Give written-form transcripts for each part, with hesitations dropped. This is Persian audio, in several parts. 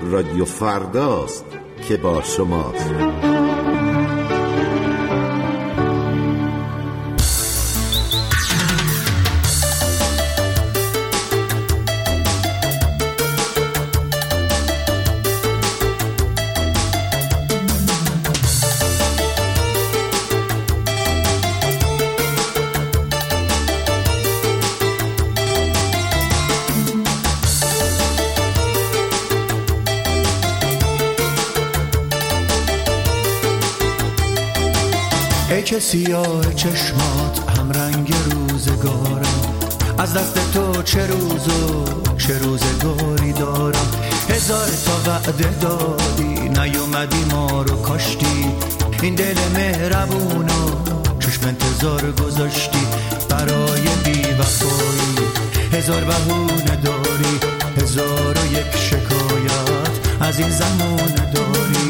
رادیو فرداست که با شماست. ای که سیاه چشمات هم رنگ روزگارم، از دست تو چه روز و چه روزگاری دارم. هزار تا وعده دادی نیومدی ما رو کاشتی، این دل مهربونو چشم انتظار گذاشتی برای بی وفایی. هزار بهونه داری، هزار و یک شکایت از این زمونه داری.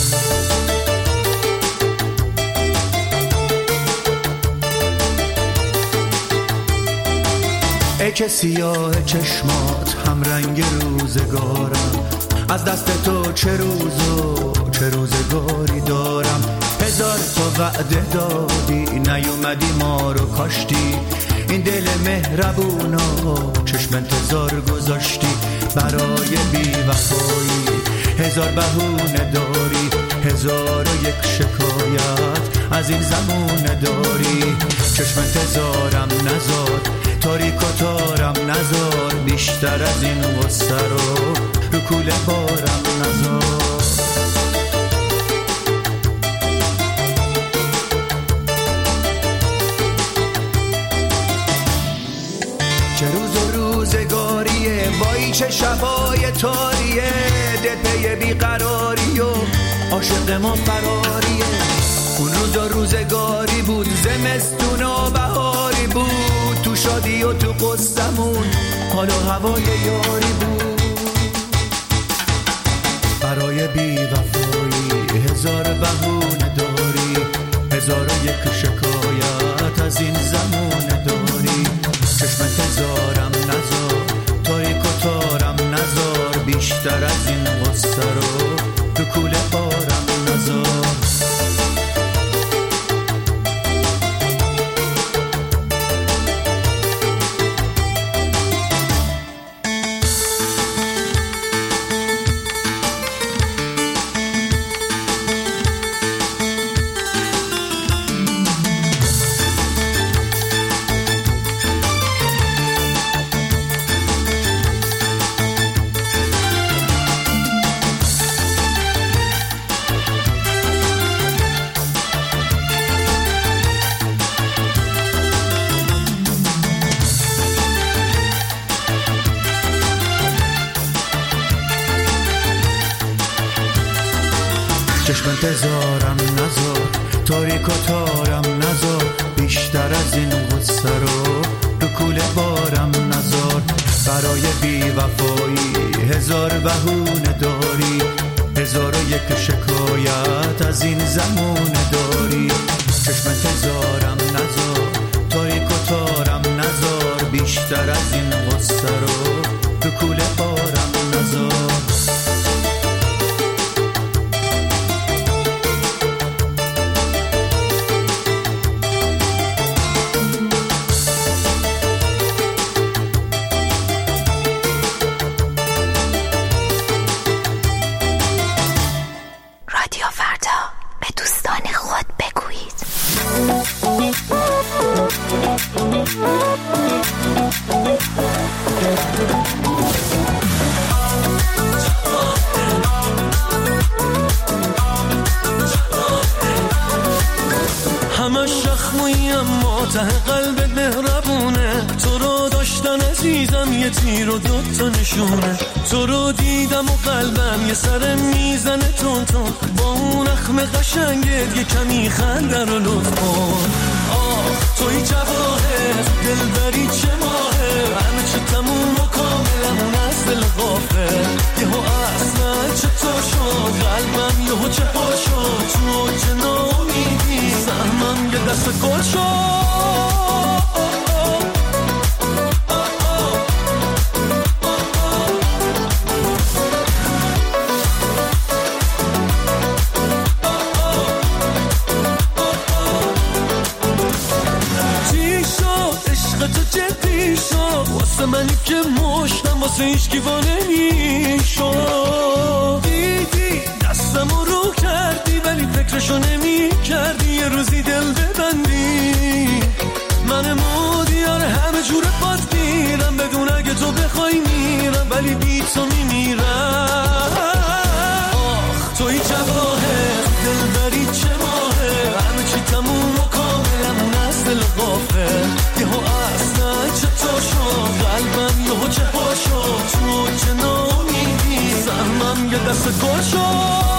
ای که سیاه چشمات هم رنگ روزگارم، از دست تو چه روز و چه روزگاری دارم. هزار تا وعده دادی نیومدی ما رو کاشتی، این دل مهربونو چشم انتظار گذاشتی برای بی وفایی. هزار بهونه داری، هزار و یک شکایت از این زمونه داری. چشم انتظارم نزار، تاریک و تارم نزار، بیشتر از این غصه رو کوله بارم نزار. چه روز و روزگاریه، وای چه شبای تاریه، دل پی بیقراری و عاشق ما فراریه. اون روز و روزگاری بود، زمستون و بهاری بود، تو شادی و تو قصدمون حال و هوای یاری بود. برای بی وفایی هزار بهونه داری، هزار و یک شکایت از این زمونه داری. چشم انتظارم نزار، تاریک و تارم نزار، بیشتر از این غصه رو تو کوله بارم نزار. چشم انتظارم نزار، تاریک و تارم نزار، بیشتر از این غصه رو کوله بارم نزار. برای بی وفایی هزار بهونه داری، هزار و یک شکایت از این زمونه داری. چشم انتظارم نزار، تاریک و تارم نزار، بیشتر از این غصه رو کوله بارم نزار. همه شخموی اما ته قلبت مهربونه، تو رو داشتن عزیزم یه تیر و دوتا نشونه. تو رو دیدم و قلبم یه سر میزنه تون تون، با اون اخم قشنگت یه کمی خنده رو لطف کن. آه توی جواهر دلبری چه ماهه، همه چه تموم و کاملمون از دل غافل. یهو اصلا چطور شد قلبم یهو چه ها شد، تو چه نامیدی سهمم یه دست گل شد. واسه هیچکی وا نمیشد. دیدی دستمو رو کردی ولی فکرشو نمی کردی یه روزی دل ببندی. من مودیار همه جور پات میرم بدون اگه تو بخوای میرم ولی بی تو میمیرم. آخ توی جواهر دل بری چه ماهه همه چی تموم و کاملمون از دل غافل. یهو اصلا چطور شد قلبم یهو چه ها شد تو چه نامیدی سهمم یه دست گل شد.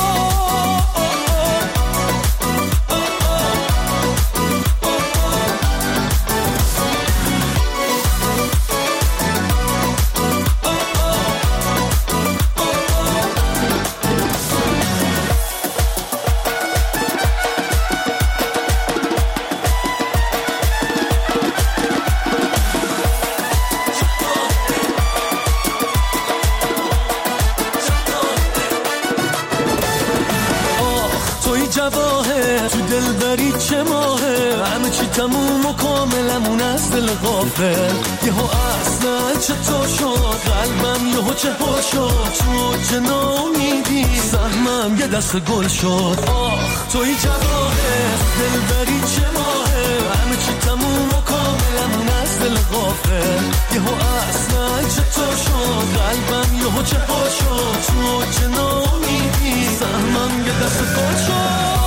چه ماهه همه چی تموم و کاملمون از دل غافل. یهو اصلا چطور شد قلبم یهو چه ها شد تو چه نامیدی سهمم یه دست گل شد. آخ توی جواهر دل بری چه ماهه همه چی تموم و کاملمون از دل غافل. یهو اصلا چطور شد قلبم یهو چه ها شد تو چه نامیدی سهمم یه دست گل شد.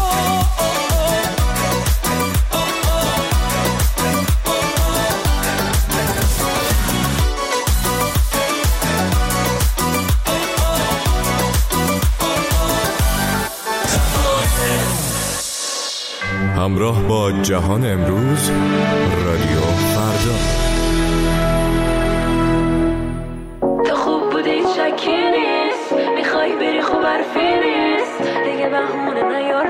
همراه با جهان امروز رادیو فردا. تو خوب بودی شکی نیست میخوای بری خوب حرفی نیست دیگه بهونه نیار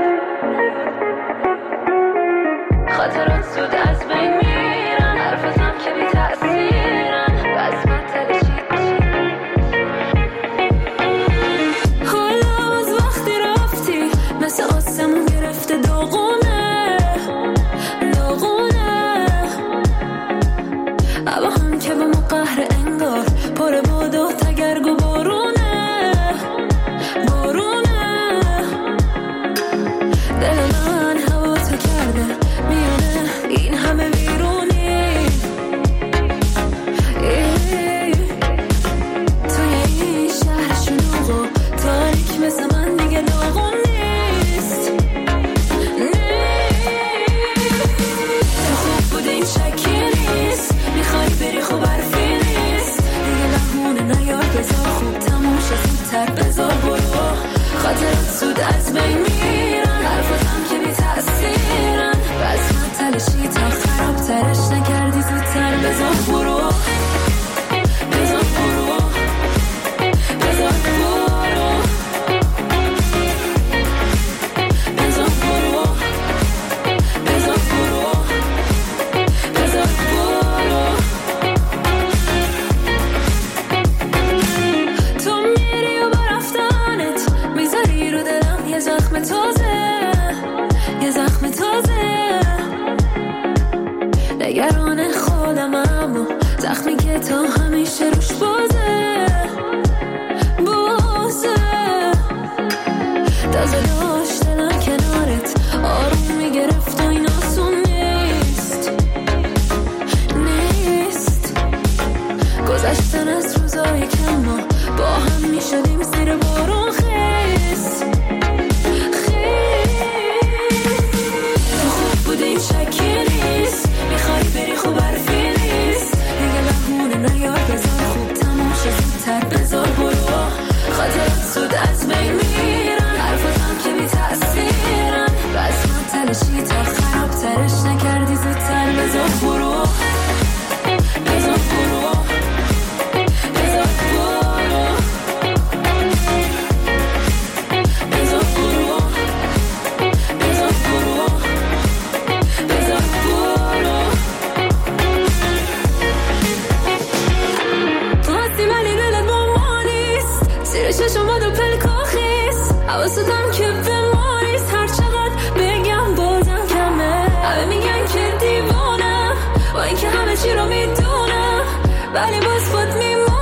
خاطرات زود از بین میرن حرفتم که بی تأثیرن بس مطلع حالا از وقتی رفتی مثل آسمون گرفته داغونه اما هم که به ما قهر انگار پر باد و تگرگ و بارونه دل من هوا تو کرده میونه این همه ویرونی توی این شهر شلوغ و تاریک مثل من دیگه داغون نیست. تو خوب بوده این شکی نیست میخوای بری خوب حرفی نیست دیگه بهونه نیار بذار خوب تموم شد زودتر بذار برو خاطرات زود از بین میرن حرفتم که بی تأثیرن بس مطلشی تا خرابترش نکردی زودتر بذار برو بذار برو بذار برو بذار برو بذار برو بذار برو. تو میری و با رفتنت میذاری رو دلم یه زخم تازه نگران خودم اما زخمی که تا همیشه روش بازه تازه داشت دلم کنارت آروم میگرفت و این آسون نیست گذشتن از روزای که ما با هم میشدیم زیر بارون خیس تو خوب بودی شکی نیست میخوای بری خوب حرفی نیست دیگه بهونه نیار بذار خوب تموم شد زودتر بذار برو خاطرات زود از بین میرن حرفتم که بی تأثیرن بس مطلشی تا خرابترش نکردی زودتر بذار برو بذار برو بذار برو بذار برو بذار برو بذار برو. تو هستی ولی دلت با ما نیست زیر چشمات و پلکاخیست حواستم که به ما نیست هر چقدر بگم بازم کمه همه میگن که دیوانم با اینکه همه چی رو میدونم ولی باز خود میمونم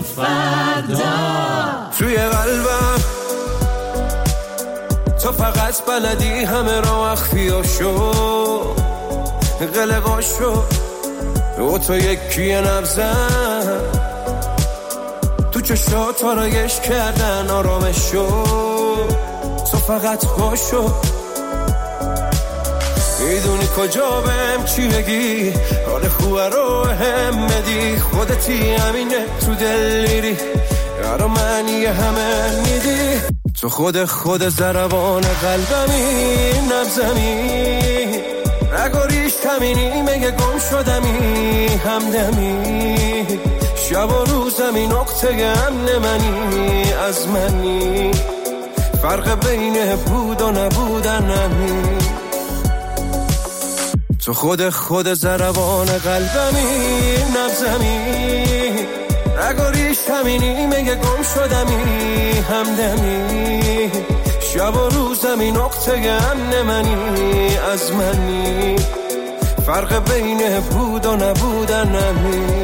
فردا. توی قلبم تو فقط بلدی همه را اخفیاشو قلقاشو و تو یکی نبزن تو چشات آرایش کردن آرامشو تو فقط خوشو میدونی کجا بهم چی بگی حال خوبه رو هم بدی خودتی همینه تو دل میری یارو منی همه میدی تو خود ضربان قلبمی نبزمی نگاریش کمینی مگه گم شدمی همدمی شب و روزمی نقطه امن منی از منی فرق بین بود و نبودن نمی تو خود ضربان قلبمی نبزمی نگاریش همینی مگه گم شدمی همدمی شب و روزمی نقطه امن منی از منی فرق بین بود و نبودن نمی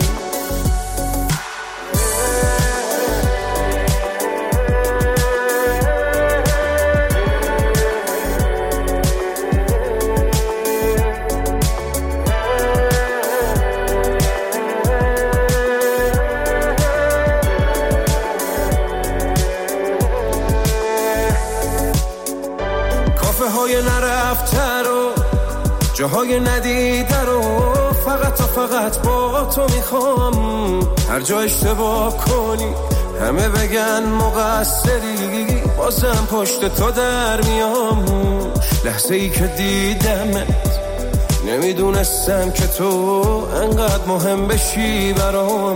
نرفته رو جاهای ندیده رو فقط با تو میخوام هر جا اشتباه کنی همه بگن مقصری بازم پشت تو در میام لحظه ای که دیدمت نمیدونستم که تو انقدر مهم بشی برام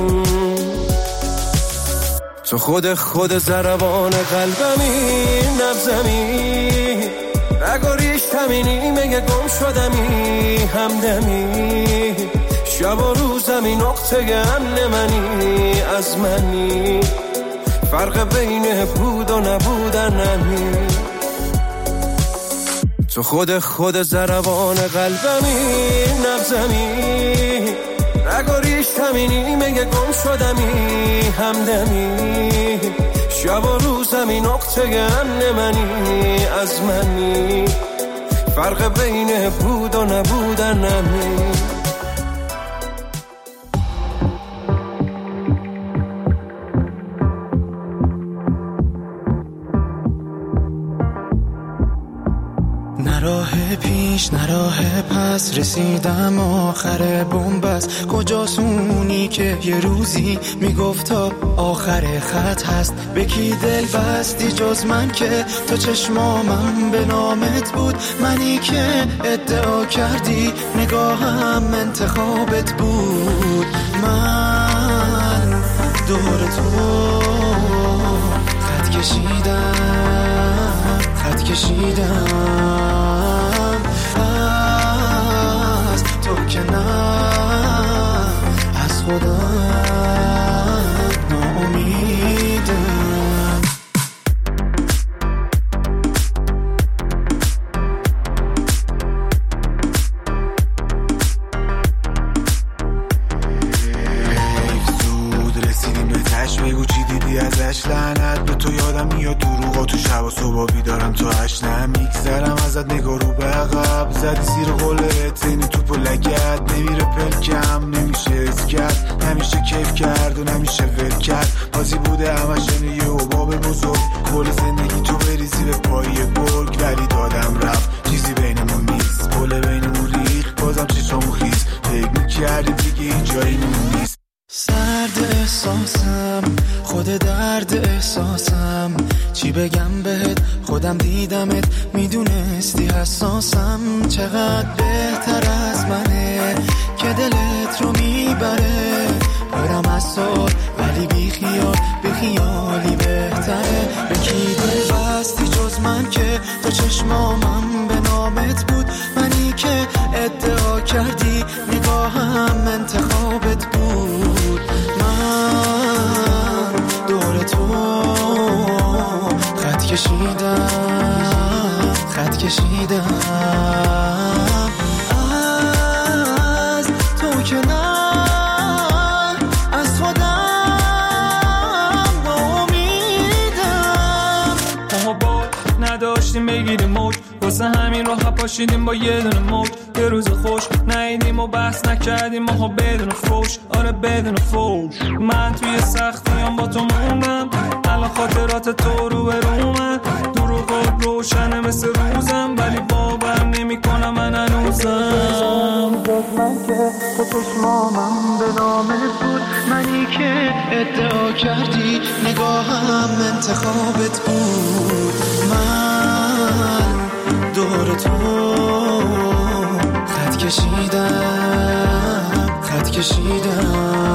تو خود ضربان قلبمی نبزمی نگاریش همینی مگه گم شدمی همدمی شب و روزمی نقطه امن منی از منی فرق بین بود و نبودن نمی تو خود ضربان قلبمی نبزمی نگاریش همینی مگه گم شدمی همدمی شب و روزمی نقطه امن منی از منی فرق بین بود و نبودن نمی راه پیش نه راه پس رسیدم آخر بنبست کجاست اونی که یه روزی میگفت تا آخر خط هست به کی دل بستی جز من که تو چشمامم به نامت بود منی که ادعا کردی نگاهم انتخابت بود من دور تو خط کشیدم از تو که نه از خودم ناامیدم زود رسیدیم به تش بگو چی دیدی ازش لعنت به تو یادم میاد دروغا تو شب و صبح بیدارم تو هشت نمیگذرم ازت نگاه رو به عقب زدی زیر قولت زینی توپ و لگت نمیره پلکم نمیشه از کرد نمیشه کیف کرد و نمیشه ول کرد بازی بوده همش یه حباب بزرگ کل زندگی تو بریزی به پای گرگ ولی دادم رفت چیزی بینمون نیست پل بینمون ریخ بازم چشامو خیز فکر میکردی دیگه این جایی نیست سرد احساسم خود درد احساسم چی بگم بهت خودم دیدمت میدونستی حساسم چقدر بهتر از منه که دلت رو میبره برم از سال ولی بی خیالی بهتره به کی دل بستی جز من که تو چشمامم به نامت بود منی که ادعا کردی نگاهم انتخابت بود من دور تو خط کشیدم از تو که نه از خودم بگیریم موج، واسه همین راه پاشیدیم با یه دونه موج. یه روز خوش نیدیم و بحث نکردیم ما بدون فوش، آره بدون فوش. من توی سختیام با تو موندم، الان خاطرات تو رو به رومن. دروغات روشنه مثل روزم، ولی باور نمی کنم من هنوزم. من که تو چشمامم به نامت بود، منی که ادعا کردی نگاهم انتخابت بود. من دور تو خط کشیدم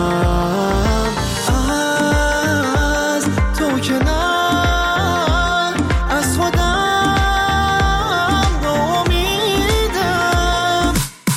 از تو که نه از خودم ناامیدم.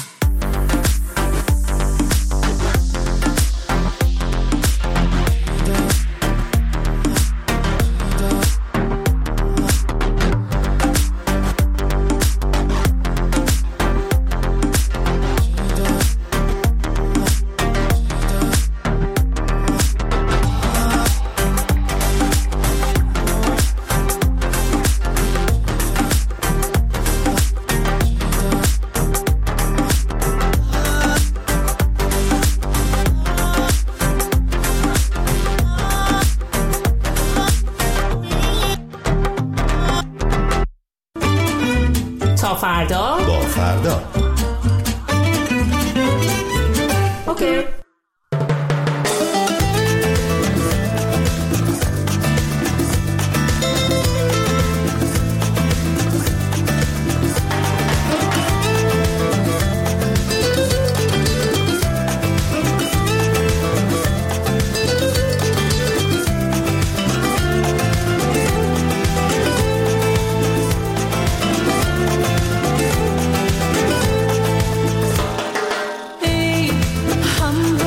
تا فردا با فردا. اوکی. هم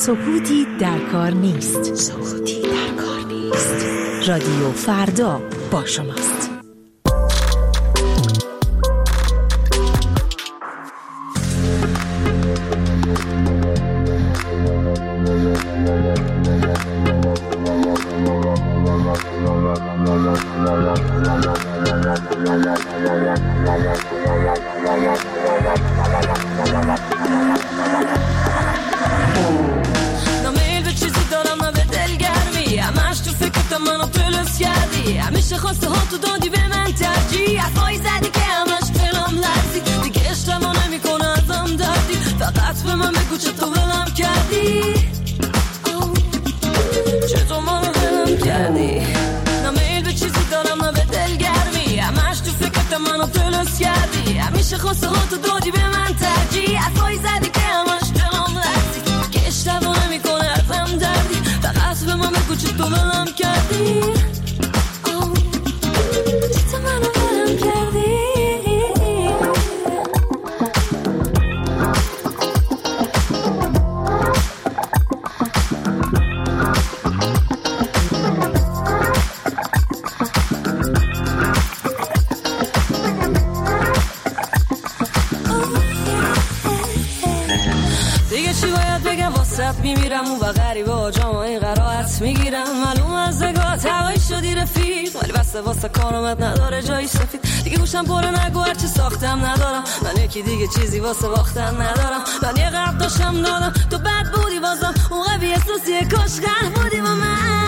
سکوتی در کار نیست. رادیو فردا با شماست. همیشه خواسته ها تو دادی به من ترجیح، حرفایی زدی که همش دلم لرزی، دیگه اشتباه نمیکنه ازم دردی، فقط به من بگو چطور ولم کردی، چطور منو ولم کردی. نه میل به چیزی دارم نه به دلگرمی، همش تو فکرت منو دلس کردی، همیشه خواسته ها تو دادی به من ترجیح، حرفایی زدی که همش دلم لرزی، دیگه اشتباه نمیکنه ازم دردی، فقط به من بگو چطور ولم کردی. میمیرم اون و غریبه ها جامعه قرائت میگیرم، معلوم از نگاه هوایی شدی رفیق، ولی بسته واسه کارامت نداره جایی سفید، دیگه گوشم پره نگو هرچی ساختم ندارم، من یکی دیگه چیزی واسه باختن ندارم، من یه قرد داشتم دادم تو بد بودی بازم اون قوی احساسیه کاش غرق بودی با من.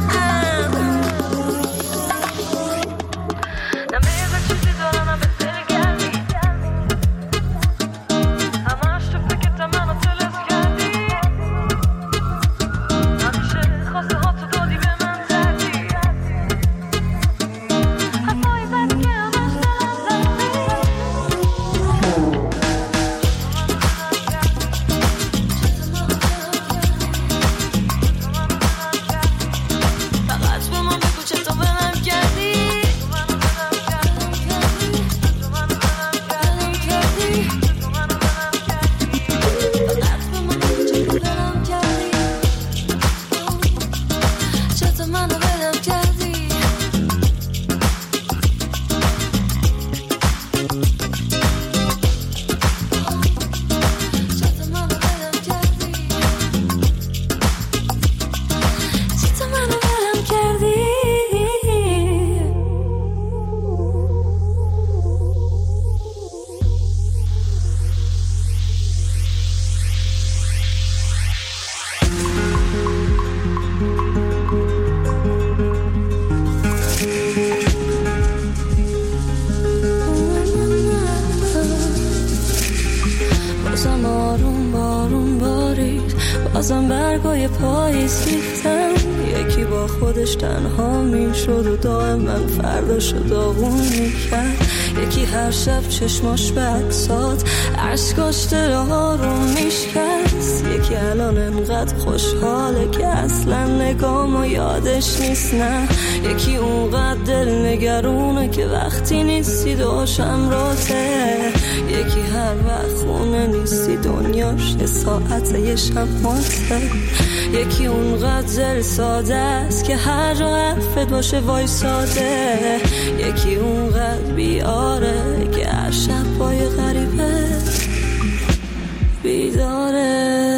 بازم برگای پاییز ریختن، یکی با خودش تنها میشد و دائم من فرداشو داغون میکرد، یکی هر شب چشماش به عکسات عشقاش دل ها رو میشکست، یکی الان انقدر خوشحاله که اصلا نگامو یادش نیست، نه یکی اونقدر دل نگرونه که وقتی نیستی دوشم راته، یکی هر وقت خونه نیستی دنیاش یه ساعت یه شماته، یکی اونقدر دل ساده است که هر جا حرفت باشه وایساده، یکی اونقدر بیاره که هر شب پای غریبه بیداره.